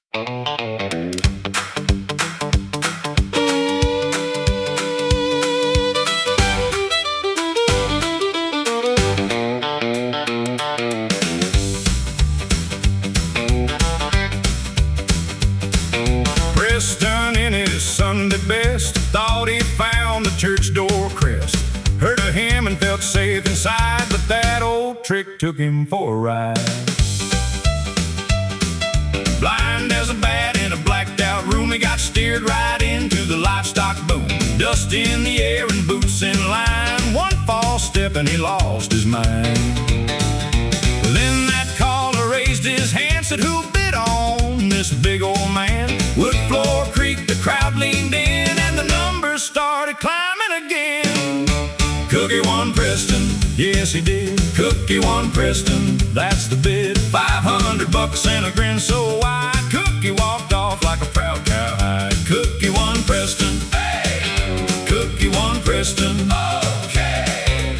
Preston in his Sunday best thought he found the church door crest. Heard of him and felt safe inside, but that old trick took him for a ride. Blind as a bat in a blacked out room, he got steered right into the livestock boom. Dust in the air and boots in line, one false step and he lost his mind. Then that caller raised his hand, said, "Who bid on this big old man?" Wood floor creaked, the crowd leaned in, and the numbers started climbing again. Cookie won Preston, yes he did. Cookie won Preston, that's the bid. $500 and a grin so wide. Cookie walked off like a proud cowhide. Cookie won Preston, hey! Cookie won Preston, okay!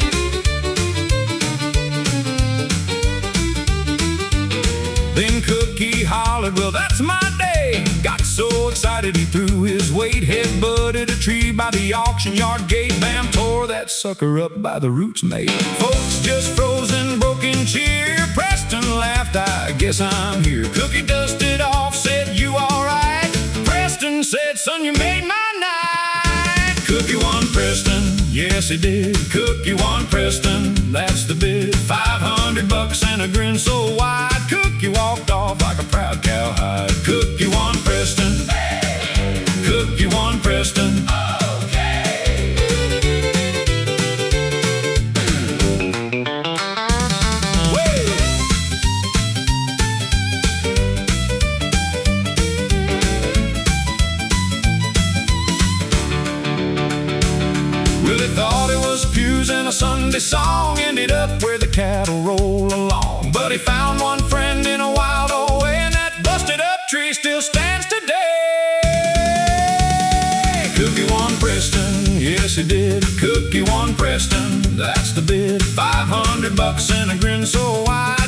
Then Cookie hollered, "Well, that's my day." Got so excited he threw his weight, head-butted a tree by the auction yard gate. Bam, tore that sucker up by the roots, mate. Folks just froze in broken cheer. Preston laughed, "I guess I'm here." Cookie dusted off, said, "You alright?" Preston said, "Son, you made my night." Cookie won Preston, yes he did. Cookie won Preston, that's the bid. $500 and a grin so wide. Cookie walked off like a proud cowhide. Cookie won Preston, hey! Cookie won Preston, okay! Woo! Well, he thought it was pews and a Sunday song, ended up where the cattle roll along. But he found one friend in a wild old way, and that busted up tree still stands today. Cookie won Preston, yes he did. Cookie won Preston, that's the bid. $500 and a grin so wide.